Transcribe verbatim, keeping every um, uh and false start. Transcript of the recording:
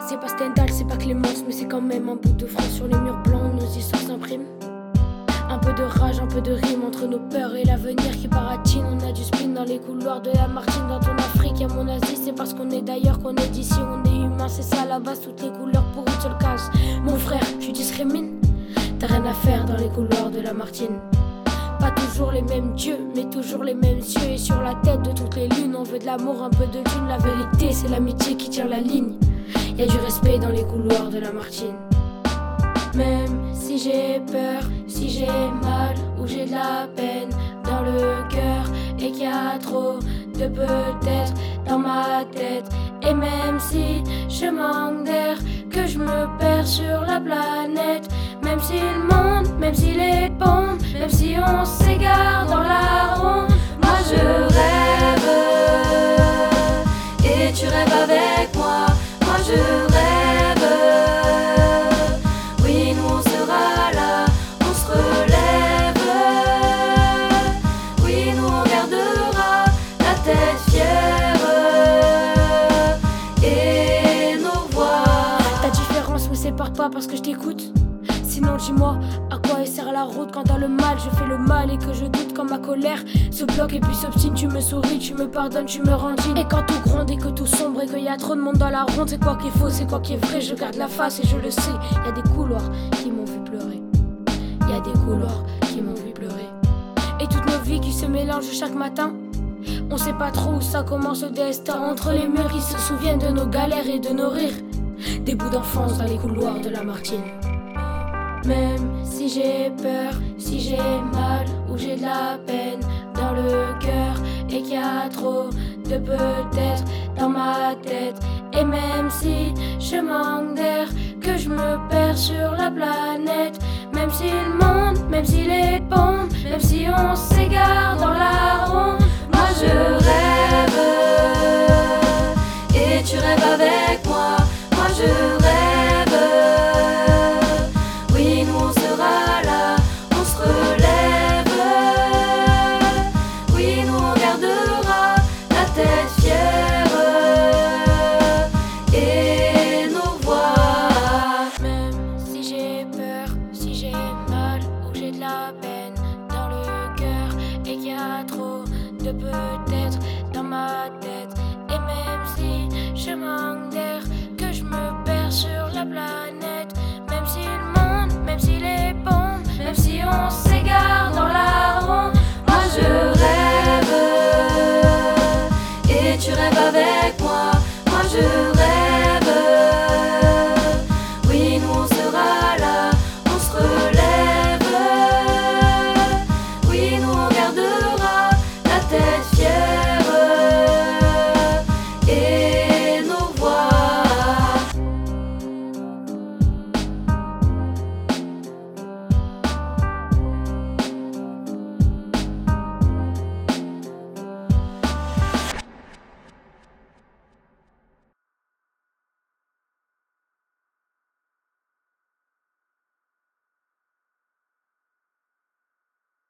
c'est pas Stendhal, c'est pas Clémence, mais c'est quand même un bout de France sur les murs blancs, nos histoires s'impriment. Un peu de rage, un peu de rime entre nos peurs et l'avenir qui baratine. On a du spin dans les couloirs de la Martine. Dans ton Afrique et mon Asie, c'est parce qu'on est d'ailleurs qu'on est d'ici. On est humain, c'est ça la base, toutes les couleurs pour une seule case. Mon frère, tu discrimines, t'as rien à faire dans les couloirs de la Martine. Pas toujours les mêmes dieux, mais toujours les mêmes cieux. Et sur la tête de toutes les lunes, on veut de l'amour, un peu de lune. La vérité, c'est l'amitié qui tire la ligne. Y'a du respect dans les couloirs de la Martine. Même si j'ai peur, si j'ai mal ou j'ai de la peine dans le cœur et qu'il y a trop de peut-être dans ma tête, et même si je manque d'air, que je me perds sur la planète, même si le monde, même si les bombes, même si on s'égare dans la ronde, moi je rêve et tu rêves avec moi. Moi je rêve, oui nous on sera là, on se relève, oui nous on gardera la tête fière et nos voix. Ta différence me sépare pas parce que je t'écoute. Sinon dis-moi, à quoi sert la route quand dans le mal je fais le mal et que je doute quand ma colère se bloque et puis s'obstine. Tu me souris, tu me pardonnes, tu me rendines. Et quand tout gronde et que tout sombre et qu'il y a trop de monde dans la ronde, c'est quoi qui est faux, c'est quoi qui est vrai, je garde la face et je le sais. Y a des couloirs qui m'ont vu pleurer, y a des couloirs qui m'ont vu pleurer. Et toutes nos vies qui se mélangent chaque matin, on sait pas trop où ça commence le destin. Entre les murs qui se souviennent de nos galères et de nos rires, des bouts d'enfance dans les couloirs de la Martine. Même si j'ai peur, si j'ai mal ou j'ai de la peine dans le cœur et qu'il y a trop de peut-être dans ma tête, et même si je manque d'air, que je me perds sur la planète, même si le monde, même si les bombes, même si on s'égare dans la ronde, moi je rêve et tu rêves avec moi. Moi je rêve, de peut-être dans ma tête, et même si je manque d'air, que je me perds sur la planète, même si le monde, même si les bombes, même si on s'égare dans la